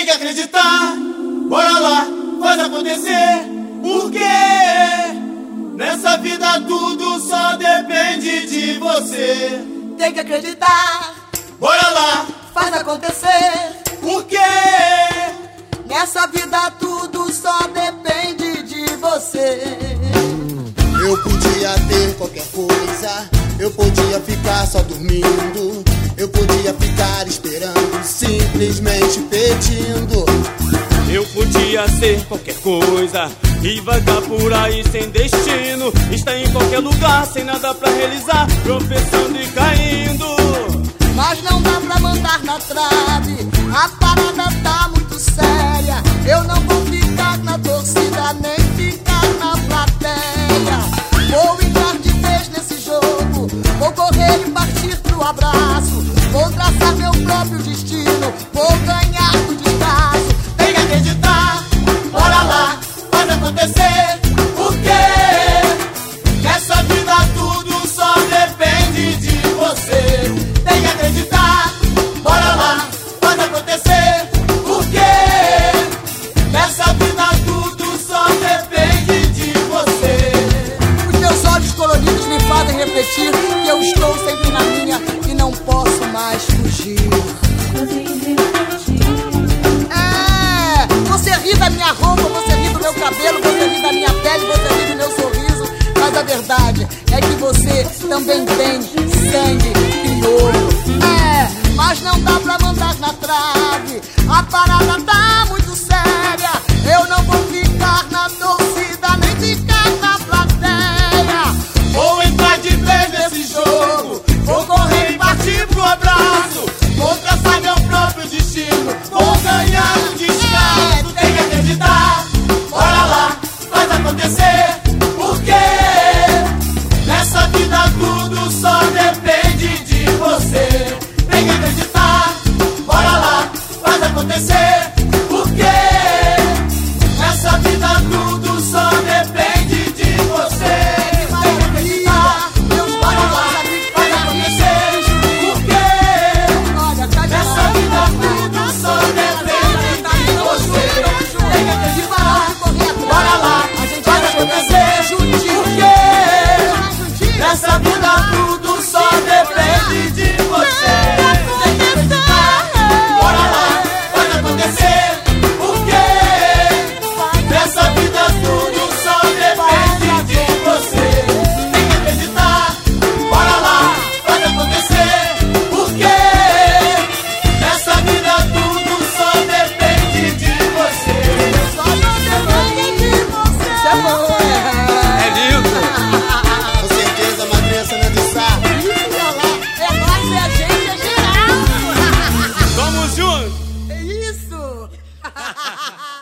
Tem que acreditar, bora lá, faz acontecer. Porque nessa vida tudo só depende de você. Tem que acreditar, bora lá, faz acontecer. Porque nessa vida tudo só depende de você. Eu podia ter qualquer coisa, eu podia ficar só dormindo, eu podia ficar esperando, simplesmente pedindo. Eu podia ser qualquer coisa e vagar por aí sem destino, estar em qualquer lugar sem nada pra realizar, tropeçando e caindo. Mas não dá pra mandar na trave, a parada tá muito séria. Eu não vou ficar na torcida, nem ficar na plateia. Vou entrar de vez nesse jogo, vou correr e partir pro abraço. Vou traçar meu próprio destino, vou ganhar do descaso. tem que acreditar, bora lá, faz acontecer. Porque nessa vida tudo só depende de você. Tem que acreditar, bora lá, faz acontecer. Porque nessa vida tudo só depende de você. Os teus olhos coloridos me fazem refletir que eu estou sempre na minha e não posso mais fugir. Você ri da minha roupa, você ri do meu cabelo, você ri da minha pele, você ri do meu sorriso. Mas a verdade é que você também tem sangue crioulo. Mas não dá pra mandar na trave, a parada tá muito séria. Eu não vou ficar na torcida, nem ficar na plateia. Vou entrar de vez nesse jogo, vou correr e partir pro abraço. Vou traçar meu próprio destino, vou ganhar um descanso. Tem que acreditar, bora lá, faz acontecer. Porque nessa vida tudo só depende de você. Tem que acreditar, bora lá, faz acontecer. Porque nessa vida tudo só depende de você. Tem que acreditar, bora lá, faz acontecer. Porque nessa vida tudo só depende de você. Tem que acreditar, bora lá, faz acontecer. Porque nessa vida tudo só depende de você. Tem que acreditar, bora lá, faz acontecer. Porque nessa vida tudo só depende de você. Tem que acreditar, bora lá, faz acontecer. Porque nessa vida tudo só depende de você. Só não depende de você. Isso é bom, É lindo! Com certeza, Madrinha Sanando Sá. É nós, é a gente, é geral. Vamos juntos! É isso.